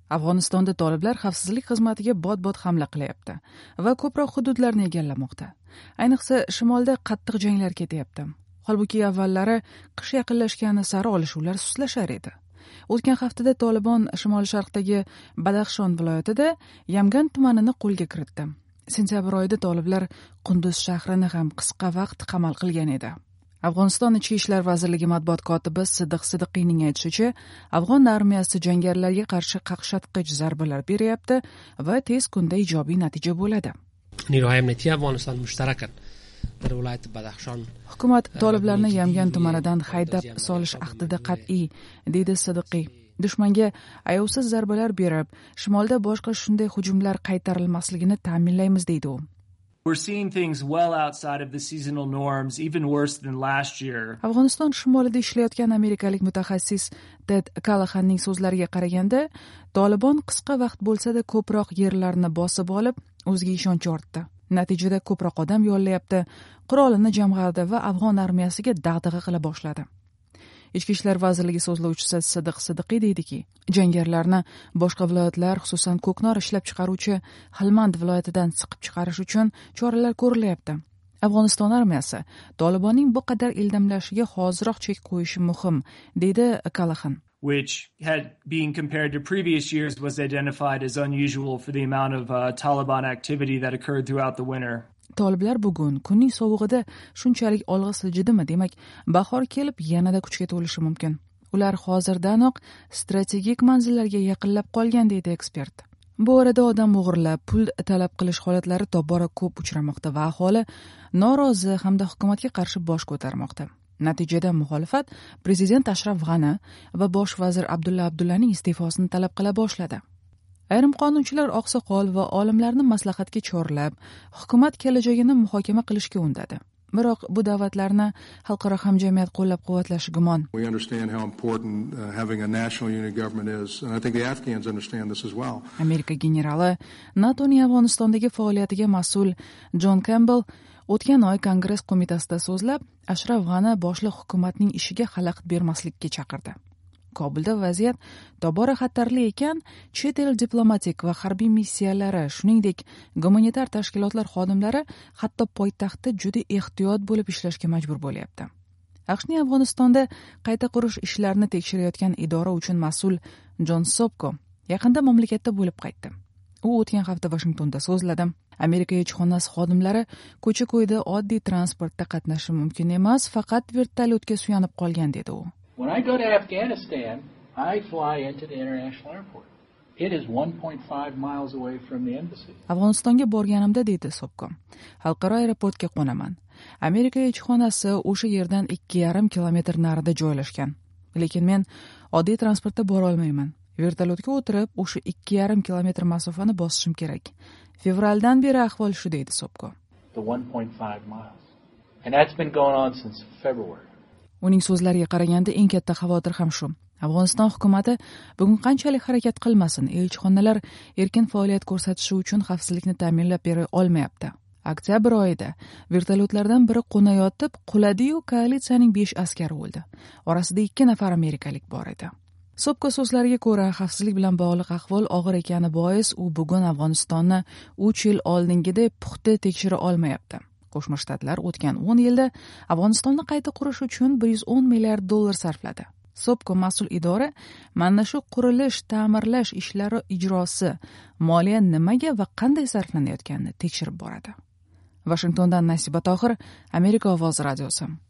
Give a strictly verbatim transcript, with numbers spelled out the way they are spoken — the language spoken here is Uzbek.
Afg'onistonda toliblar xavfsizlik xizmatiga bot-bot hamla qilyapti va ko'proq hududlarni egallamoqda. Ayniqsa shimolda qattiq janglar ketyapti. Holbuki avvallari qish yaqinlashgani sari olishuvlar sustlashar edi. O'tgan haftada Tolibon shimol-sharqdagi Badaxshon viloyatida Yamgan tumanini qo'lga kiritdi. Sentyabr oyida toliblar Qunduz shahrini ham qisqa vaqt qamal qilgan edi. Afg'oniston Ichki ishlar vazirligi matbuot kotibi Sidiq Sidiqiyning aytishicha, Afg'on armiyasi jangarilarga qarshi qaqshatqich zarbalar beryapti va tez kunda ijobiy natija bo'ladi. Hukumat toliblarni Yamgan tumanidan haydab solish ahdida qat'iy, deydi Sidiqiy. Dushmanga ayovsiz zarbalar berib, shimolda boshqa shunday hujumlar qaytarilmasligini ta'minlaymiz, deydi u. We're seeing things well outside of the seasonal norms, even worse than last year. Afg'oniston shimolida ishlayotgan amerikalik mutaxassis Ted Callahanning so'zlariga qaraganda, Tolibon qisqa vaqt bo'lsa-da ko'proq yerlarni bosib olib, o'ziga ishonch ortdi. Natijada ko'proq odam yollayapti, qurolini jamg'ardi va afg'on armiyasiga dag'dag'a qila boshladi. Ichki ishlar vazirligi so'zlovchisi Sidiq Sidiqiy deydiki, jangarilarni boshqa viloyatlar, xususan ko'knor ishlab chiqaruvchi Helmand viloyatidan siqib chiqarish uchun choralar ko'rilyapti. Afg'oniston armiyasi Tolibonning bu qadar ildamlashiga hoziroq chek qo'yishi muhim, deydi Callahan. Which had been compared to previous years was identified as unusual for the amount of uh, Taliban activity that occurred throughout the winter. Toliblar bugun kunning sovug'ida shunchalik olg'a siljidimi, demak, bahor kelib yanada kuchga to'lishi mumkin. Ular hozirdanoq strategik manzillarga yaqinlab qolgan, deydi ekspert. Bu orada odam o'g'irlab, pul talab qilish holatlari tobora ko'p uchramoqda va aholi norozi hamda hukumatga qarshi bosh ko'tarmoqda. Natijada muxolifat prezident Ashraf G'ani va bosh vazir Abdulla Abdullaning iste'fosini talab qila boshladi. Ayrim qonunchilar oqsoqol va olimlarni maslahatga chorlab, hukumat kelajagini muhokama qilishga undadi. Biroq bu da'vatlarni xalqaro hamjamiyat qo'llab-quvvatlashi gumon. We understand how important uh, having a national unity government is, and I think the Afghans understand this as well. Amerika generali NATOning Afg'onistondagi faoliyatiga mas'ul John Campbell o'tgan oy Kongress qo'mitasida so'zlab, Ashraf G'ani boshliq hukumatning ishiga xalaqit bermaslikka chaqirdi. Kobulda vaziyat tobora xatarli ekan, chet el diplomatik va harbiy missiyalari, shuningdek gumanitar tashkilotlar xodimlari hatto poytaxtda juda ehtiyot bo'lib ishlashga majbur bo'lyapti. AQShning Afg'onistonda qayta qurish ishlarini tekshirayotgan idora uchun mas'ul Jon Sopko yaqinda mamlakatda bo'lib qaytdi. U o'tgan hafta Washingtonda so'zladi. Amerika elchixonasi xodimlari ko'cha-ko'yda oddiy transportda qatnashishi mumkin emas, faqat vertolyotga suyanib qolgan, dedi u. When I go to Afghanistan, I fly into the international airport. It is one point five miles away from the embassy. Afg'onistonga borganimda, deydi Sopko, xalqaro aeroportga qo'naman. Amerika elchixonasi o'sha yerdan ikki yarim kilometr narida joylashgan. Lekin men oddiy transportda bora olmayman. Vertolyotga o'tirib, o'sha ikki yarim kilometr masofani bosishim kerak. Fevraldan beri ahvol shu, deydi Sopko. The one point five miles. And that's been going on since February. Uning so'zlariga qaraganda eng katta xavotir ham shu. Afg'oniston hukumatı bugun qanchalik harakat qilmasin, elchixonalar erkin faoliyat ko'rsatishi uchun xavfsizlikni ta'minlab bera olmayapti. Oktyabr oyida vertolyotlardan biri qo'nayotib, quladi-yu koalitsiyaning besh askari o'ldi. Orasida ikki nafar amerikalik bor edi. Sopko so'zlariga ko'ra, xavfsizlik bilan bog'liq ahvol og'ir ekani bois u bugun Afg'onistonni uch yil oldingidek puxta tekshira olmayapti. Qo'shma Shtatlar o'tgan o'n yilda Afg'onistonni qayta qurish uchun bir yuz o'n milliard dollar sarfladi. Sopko mas'ul idora mana shu qurilish, ta'mirlash ishlari ijrosi, moliya nimaga va qanday sarflanayotganini tekshirib boradi. Washingtondan Nasiba Tohir, Amerika ovozi radiosi.